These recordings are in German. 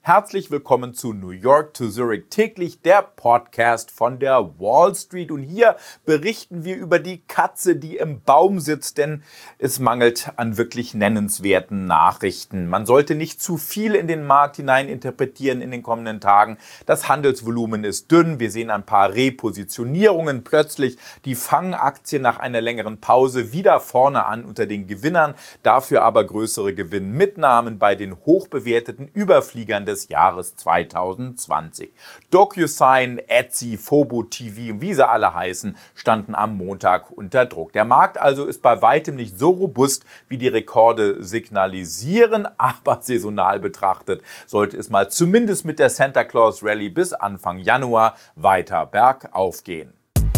Herzlich willkommen zu New York to Zurich täglich, der Podcast von der Wall Street. Und hier berichten wir über die Katze, die im Baum sitzt, denn es mangelt an wirklich nennenswerten Nachrichten. Man sollte nicht zu viel in den Markt hinein interpretieren in den kommenden Tagen. Das Handelsvolumen ist dünn. Wir sehen ein paar Repositionierungen. Plötzlich die Fang-Aktie nach einer längeren Pause wieder vorne an unter den Gewinnern. Dafür aber größere Gewinnmitnahmen bei den hochbewerteten Überfliegern des Jahres 2020. DocuSign, Etsy, FoboTV, wie sie alle heißen, standen am Montag unter Druck. Der Markt also ist bei weitem nicht so robust, wie die Rekorde signalisieren, aber saisonal betrachtet sollte es mal zumindest mit der Santa Claus Rally bis Anfang Januar weiter bergauf gehen.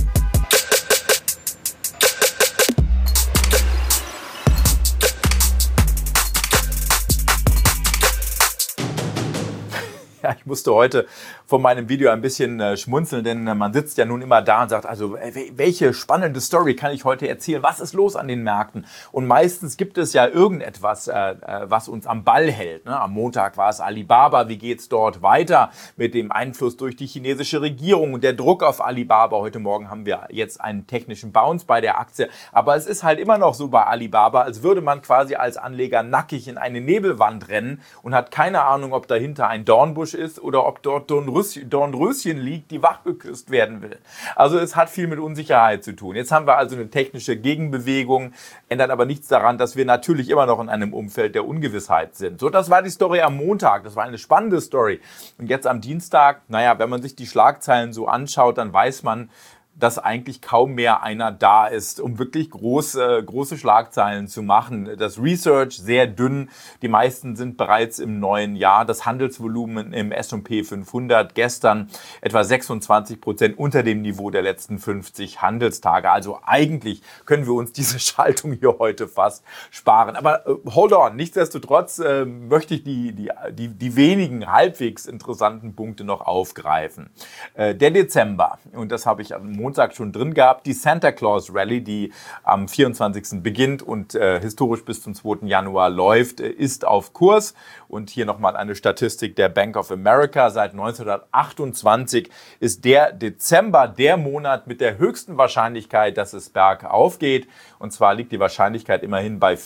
Ja, ich musste heute von meinem Video ein bisschen schmunzeln, denn man sitzt ja nun immer da und sagt, also welche spannende Story kann ich heute erzählen? Was ist los an den Märkten? Und meistens gibt es ja irgendetwas, was uns am Ball hält. Ne? Am Montag war es Alibaba. Wie geht's dort weiter mit dem Einfluss durch die chinesische Regierung und der Druck auf Alibaba? Heute Morgen haben wir jetzt einen technischen Bounce bei der Aktie. Aber es ist halt immer noch so bei Alibaba, als würde man quasi als Anleger nackig in eine Nebelwand rennen und hat keine Ahnung, ob dahinter ein Dornbusch ist oder ob dort Dornröschen liegt, die wach geküsst werden will. Also es hat viel mit Unsicherheit zu tun. Jetzt haben wir also eine technische Gegenbewegung, ändert aber nichts daran, dass wir natürlich immer noch in einem Umfeld der Ungewissheit sind. So, das war die Story am Montag. Das war eine spannende Story. Und jetzt am Dienstag, wenn man sich die Schlagzeilen so anschaut, dann weiß man, dass eigentlich kaum mehr einer da ist, um wirklich große Schlagzeilen zu machen. Das Research sehr dünn. Die meisten sind bereits im neuen Jahr. Das Handelsvolumen im S&P 500 gestern etwa 26% unter dem Niveau der letzten 50 Handelstage. Also eigentlich können wir uns diese Schaltung hier heute fast sparen. Aber hold on, nichtsdestotrotz möchte ich die wenigen halbwegs interessanten Punkte noch aufgreifen. Der Dezember, und das habe ich am Montag schon drin gehabt, die Santa Claus Rally, die am 24. beginnt und historisch bis zum 2. Januar läuft, ist auf Kurs. Und hier nochmal eine Statistik der Bank of America. Seit 1928 ist der Dezember der Monat mit der höchsten Wahrscheinlichkeit, dass es bergauf geht. Und zwar liegt die Wahrscheinlichkeit immerhin bei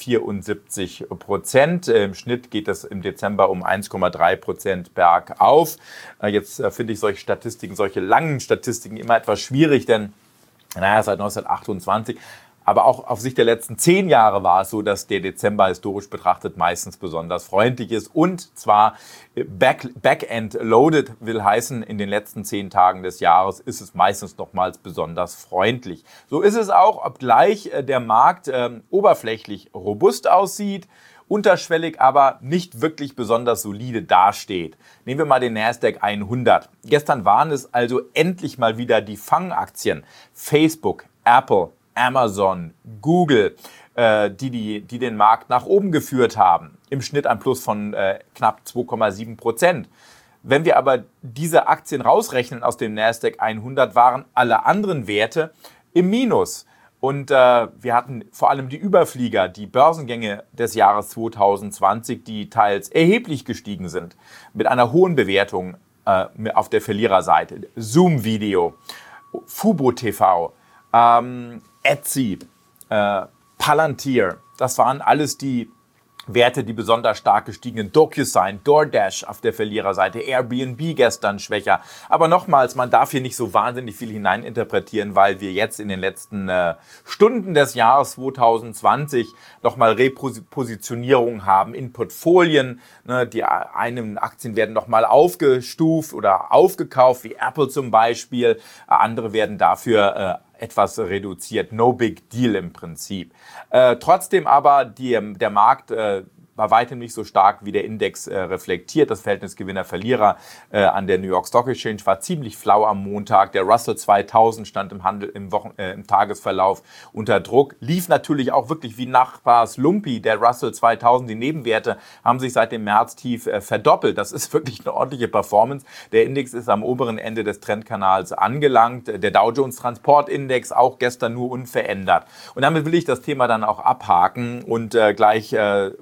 74%. Im Schnitt geht es im Dezember um 1,3% bergauf. Jetzt finde ich solche Statistiken, solche langen Statistiken immer etwas schwierig, denn seit 1928, aber auch auf Sicht der letzten 10 Jahre war es so, dass der Dezember historisch betrachtet meistens besonders freundlich ist. Und zwar back-end-loaded will heißen, in den letzten 10 Tagen des Jahres ist es meistens nochmals besonders freundlich. So ist es auch, obgleich der Markt oberflächlich robust aussieht, unterschwellig aber nicht wirklich besonders solide dasteht. Nehmen wir mal den Nasdaq 100. Gestern waren es also endlich mal wieder die Fangaktien. Facebook, Apple, Amazon, Google, die den Markt nach oben geführt haben. Im Schnitt ein Plus von knapp 2,7%. Wenn wir aber diese Aktien rausrechnen aus dem Nasdaq 100, waren alle anderen Werte im Minus. Und wir hatten vor allem die Überflieger, die Börsengänge des Jahres 2020, die teils erheblich gestiegen sind, mit einer hohen Bewertung auf der Verliererseite. Zoom Video, FoboTV, Etsy, Palantir, das waren alles die Werte, die besonders stark gestiegen. DocuSign, DoorDash auf der Verliererseite, Airbnb gestern schwächer. Aber nochmals, man darf hier nicht so wahnsinnig viel hineininterpretieren, weil wir jetzt in den letzten Stunden des Jahres 2020 nochmal Repositionierungen haben in Portfolien. Ne, die einen Aktien werden nochmal aufgestuft oder aufgekauft, wie Apple zum Beispiel. Andere werden dafür etwas reduziert. No big deal im Prinzip. Trotzdem aber der Markt bei weitem nicht so stark wie der Index reflektiert. Das Verhältnis Gewinner-Verlierer an der New York Stock Exchange war ziemlich flau am Montag. Der Russell 2000 stand im Handel im Tagesverlauf unter Druck. Lief natürlich auch wirklich wie Nachbars Lumpi. Der Russell 2000, die Nebenwerte haben sich seit dem Märztief verdoppelt. Das ist wirklich eine ordentliche Performance. Der Index ist am oberen Ende des Trendkanals angelangt. Der Dow Jones Transportindex auch gestern nur unverändert. Und damit will ich das Thema dann auch abhaken und gleich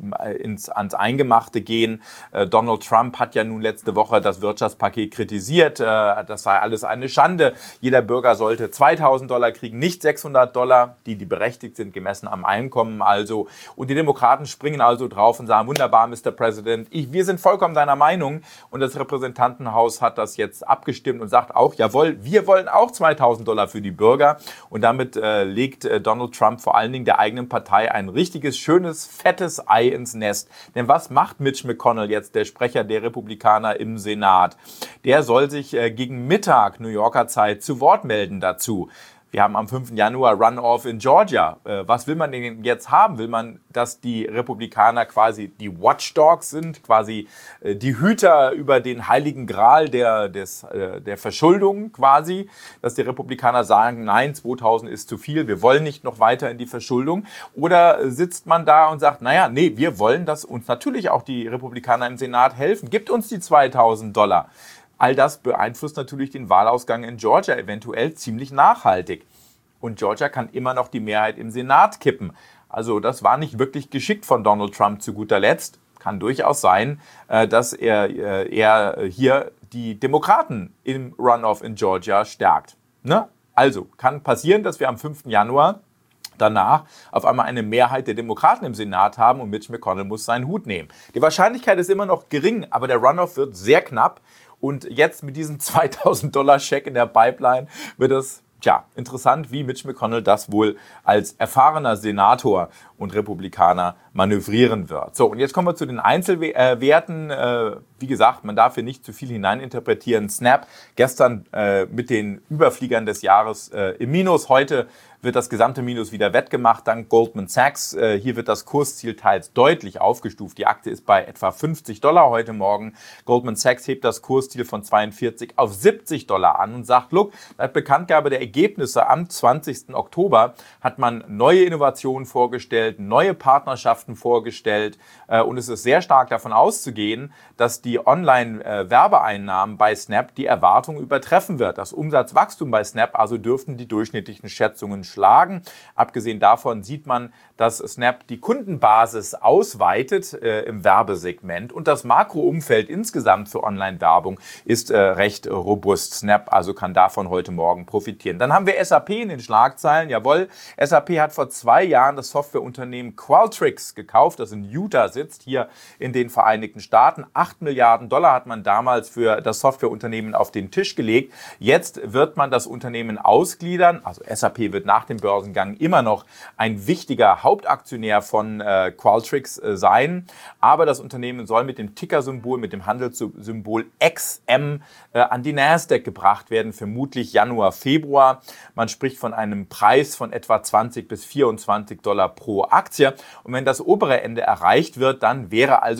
ans Eingemachte gehen. Donald Trump hat ja nun letzte Woche das Wirtschaftspaket kritisiert. Das sei alles eine Schande. Jeder Bürger sollte $2.000 kriegen, nicht $600, die berechtigt sind, gemessen am Einkommen also. Und die Demokraten springen also drauf und sagen, wunderbar, Mr. President, wir sind vollkommen deiner Meinung. Und das Repräsentantenhaus hat das jetzt abgestimmt und sagt auch, jawohl, wir wollen auch $2.000 für die Bürger. Und damit legt Donald Trump vor allen Dingen der eigenen Partei ein richtiges, schönes, fettes Ei ins Nest. Denn was macht Mitch McConnell jetzt, der Sprecher der Republikaner im Senat? Der soll sich gegen Mittag New Yorker Zeit zu Wort melden dazu. Wir haben am 5. Januar Runoff in Georgia. Was will man denn jetzt haben? Will man, dass die Republikaner quasi die Watchdogs sind, quasi die Hüter über den heiligen Gral der Verschuldung quasi, dass die Republikaner sagen, nein, 2000 ist zu viel, wir wollen nicht noch weiter in die Verschuldung? Oder sitzt man da und sagt, naja, nee, wir wollen, dass uns natürlich auch die Republikaner im Senat helfen. Gibt uns die $2.000. All das beeinflusst natürlich den Wahlausgang in Georgia eventuell ziemlich nachhaltig. Und Georgia kann immer noch die Mehrheit im Senat kippen. Also das war nicht wirklich geschickt von Donald Trump zu guter Letzt. Kann durchaus sein, dass er hier die Demokraten im Runoff in Georgia stärkt. Ne? Also kann passieren, dass wir am 5. Januar danach auf einmal eine Mehrheit der Demokraten im Senat haben und Mitch McConnell muss seinen Hut nehmen. Die Wahrscheinlichkeit ist immer noch gering, aber der Runoff wird sehr knapp. Und jetzt mit diesem $2.000-Scheck in der Pipeline wird es interessant, wie Mitch McConnell das wohl als erfahrener Senator und Republikaner manövrieren wird. So, und jetzt kommen wir zu den Einzelwerten. Wie gesagt, man darf hier nicht zu viel hineininterpretieren. Snap gestern mit den Überfliegern des Jahres im Minus. Heute wird das gesamte Minus wieder wettgemacht, dank Goldman Sachs. Hier wird das Kursziel teils deutlich aufgestuft. Die Aktie ist bei etwa $50 heute Morgen. Goldman Sachs hebt das Kursziel von 42 auf $70 an und sagt, look, seit Bekanntgabe der Ergebnisse am 20. Oktober hat man neue Innovationen vorgestellt, neue Partnerschaften vorgestellt und es ist sehr stark davon auszugehen, dass die Online-Werbeeinnahmen bei Snap die Erwartungen übertreffen wird. Das Umsatzwachstum bei Snap also dürften die durchschnittlichen Schätzungen schlagen. Abgesehen davon sieht man, dass Snap die Kundenbasis ausweitet im Werbesegment und das Makroumfeld insgesamt für Online-Werbung ist recht robust. Snap also kann davon heute Morgen profitieren. Dann haben wir SAP in den Schlagzeilen. Jawohl, SAP hat vor 2 Jahren das Softwareunternehmen Qualtrics gekauft, das in Utah sitzt, hier in den Vereinigten Staaten. $8 Milliarden hat man damals für das Softwareunternehmen auf den Tisch gelegt. Jetzt wird man das Unternehmen ausgliedern. Also SAP wird nach dem Börsengang immer noch ein wichtiger Hauptaktionär von Qualtrics sein. Aber das Unternehmen soll mit dem Tickersymbol, mit dem Handelssymbol XM an die Nasdaq gebracht werden, vermutlich Januar, Februar. Man spricht von einem Preis von etwa $20 bis $24 pro Aktie. Und wenn das obere Ende erreicht wird, dann wäre also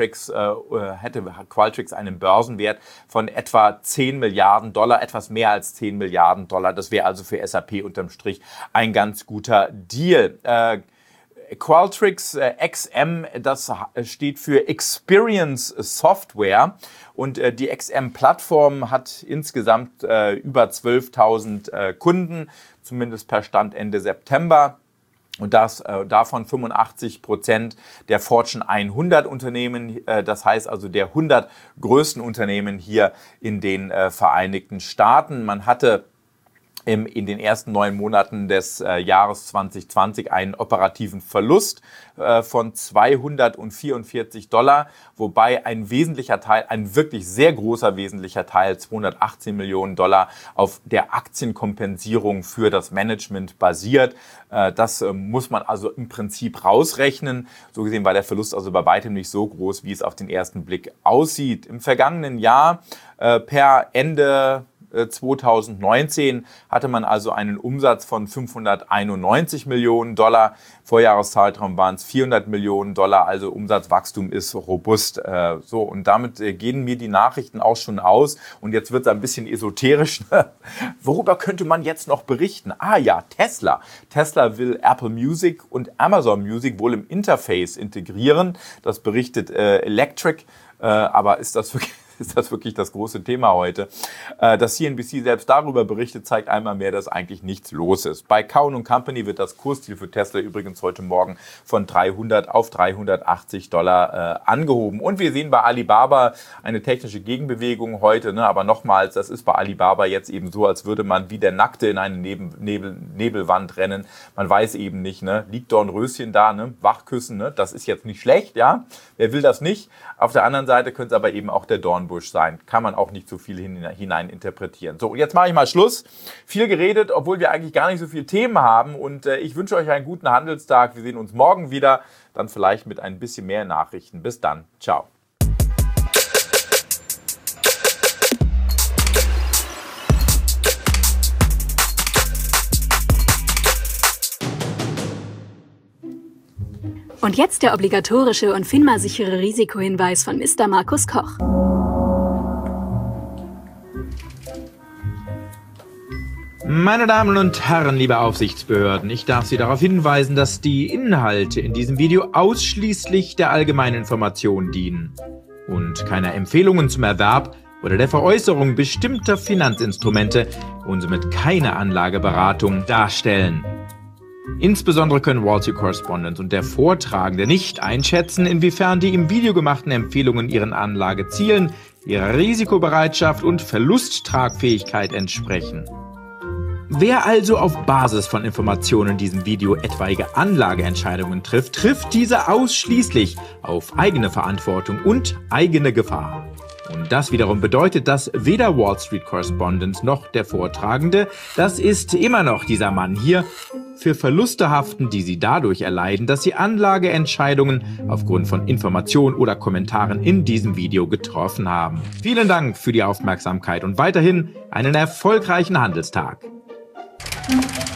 hätte Qualtrics einen Börsenwert von etwa $10 Milliarden, etwas mehr als $10 Milliarden. Das wäre also für SAP unterm Strich ein ganz guter Deal. Qualtrics XM, das steht für Experience Software und die XM-Plattform hat insgesamt über 12.000 Kunden, zumindest per Stand Ende September. Und davon 85% der Fortune 100 Unternehmen, das heißt also der 100 größten Unternehmen hier in den Vereinigten Staaten. Man hatte in den ersten 9 Monaten des Jahres 2020 einen operativen Verlust von $244, wobei ein wesentlicher Teil, ein wirklich sehr großer wesentlicher Teil, $218 Millionen auf der Aktienkompensierung für das Management basiert. Das muss man also im Prinzip rausrechnen. So gesehen war der Verlust also bei weitem nicht so groß, wie es auf den ersten Blick aussieht. Im vergangenen Jahr per Ende 2019 hatte man also einen Umsatz von $591 Millionen. Vorjahreszeitraum waren es $400 Millionen. Also Umsatzwachstum ist robust. So, und damit gehen mir die Nachrichten auch schon aus. Und jetzt wird es ein bisschen esoterisch. Worüber könnte man jetzt noch berichten? Ah ja, Tesla. Tesla will Apple Music und Amazon Music wohl im Interface integrieren. Das berichtet Electric. Aber ist das wirklich ist das wirklich das große Thema heute. Dass CNBC selbst darüber berichtet, zeigt einmal mehr, dass eigentlich nichts los ist. Bei Cowen & Company wird das Kursziel für Tesla übrigens heute Morgen von 300 auf $380 angehoben. Und wir sehen bei Alibaba eine technische Gegenbewegung heute, ne? Aber nochmals, das ist bei Alibaba jetzt eben so, als würde man wie der Nackte in eine Nebelwand rennen. Man weiß eben nicht, ne? Liegt Dornröschen da, ne? Wachküssen, ne? Das ist jetzt nicht schlecht, ja. Wer will das nicht? Auf der anderen Seite könnte es aber eben auch der Dornbusch sein. Kann man auch nicht so viel hinein interpretieren. So, jetzt mache ich mal Schluss. Viel geredet, obwohl wir eigentlich gar nicht so viele Themen haben. Und ich wünsche euch einen guten Handelstag. Wir sehen uns morgen wieder, dann vielleicht mit ein bisschen mehr Nachrichten. Bis dann. Ciao. Und jetzt der obligatorische und FINMA-sichere Risikohinweis von Mr. Markus Koch. Meine Damen und Herren, liebe Aufsichtsbehörden, ich darf Sie darauf hinweisen, dass die Inhalte in diesem Video ausschließlich der allgemeinen Information dienen und keine Empfehlungen zum Erwerb oder der Veräußerung bestimmter Finanzinstrumente und somit keine Anlageberatung darstellen. Insbesondere können Wall Street Correspondent und der Vortragende nicht einschätzen, inwiefern die im Video gemachten Empfehlungen ihren Anlagezielen, ihrer Risikobereitschaft und Verlusttragfähigkeit entsprechen. Wer also auf Basis von Informationen in diesem Video etwaige Anlageentscheidungen trifft, trifft diese ausschließlich auf eigene Verantwortung und eigene Gefahr. Und das wiederum bedeutet, dass weder Wall Street Correspondent noch der Vortragende, das ist immer noch dieser Mann hier, für Verluste haften, die sie dadurch erleiden, dass sie Anlageentscheidungen aufgrund von Informationen oder Kommentaren in diesem Video getroffen haben. Vielen Dank für die Aufmerksamkeit und weiterhin einen erfolgreichen Handelstag.